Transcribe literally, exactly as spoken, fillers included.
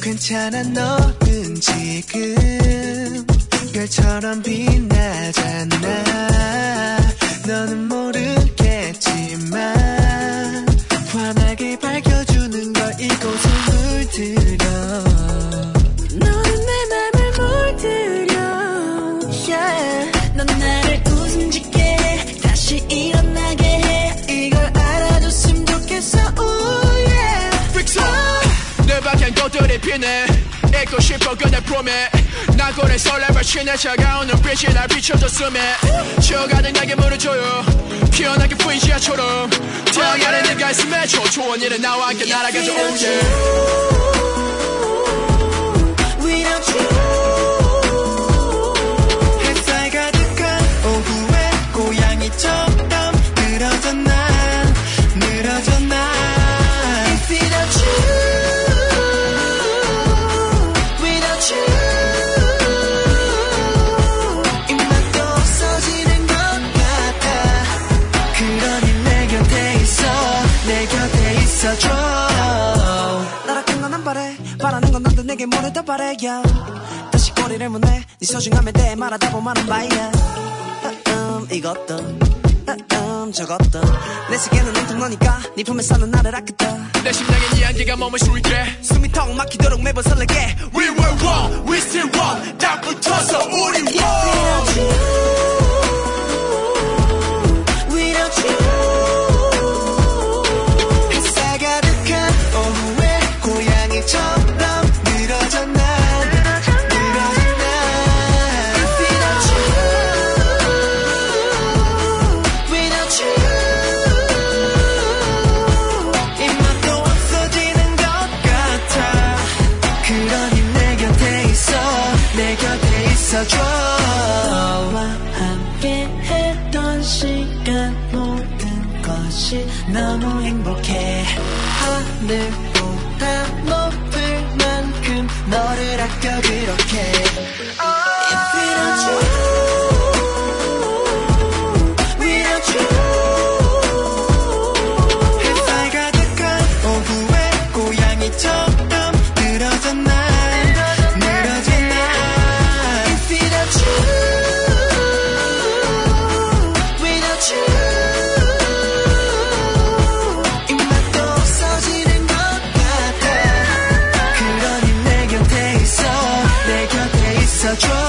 괜찮아 너는 지금 별처럼 빛나잖아. 너는 모르겠지만 환하게 밝혀주는 걸 이곳에 물들여. 너는 내 맘을 물들여. yeah. 넌 나를 웃음 짓게 해. 다시 일어나게 해. 이걸 알아줬으면 좋겠어. Ooh, yeah. Fix up. 내 밖엔 꽃들이 피네. 잊고 싶어 그날 품에 나고래 설레발 신의 차가운 눈빛이 날 비춰줬음에 쉬어가는 내게 물을 줘요. 피어나게 뿌인 지하처럼 태양 아래 네가 있음에 초초한 일은 나와 함께 날아가죠. Oh yeah. Without you 햇살 가득한 오후에 고양이처럼 늘어져 난 늘어져 난 If without you Without you 입맛도 없어지는 것 같아. 그러니 내 곁에 있어 내 곁에 있어줘. 나락한 건 안 바래 바라는 건 너도 내게 뭐를 더 바래 yeah. 다시 꼬리를 무네 네 소중함에 대해 말하다 보면 말이야. 음, 이것도 음, 저것도 내 세계는 온통 너니까 네 품에서는 나를 아꼈다. 내 심장에 네 향기가 머물 수 있게 숨이 턱 막히도록 매번 설레게. We were wrong, we still wrong. 딱 붙어서 우리 wrong. Without you Without you 햇살 가득한 오후에 고양이처럼 늘어져 난 늘어져 난 If without you Without you 입맛도 없어지는 것 같아. 그러니 내 곁에 있어 내 곁에 있어줘. 너와 함께 했던 시간 모든 것이 너무 행복해. 하늘보다 높을 만큼 너를 아껴 그렇게. If without you Without you 햇살 가득한 오후에 고양이처럼 늘어져 난 늘어져 난 If without you Without you 입맛도 없어지는 것 같아. 그러니 내 곁에 있어 내 곁에 있어줘.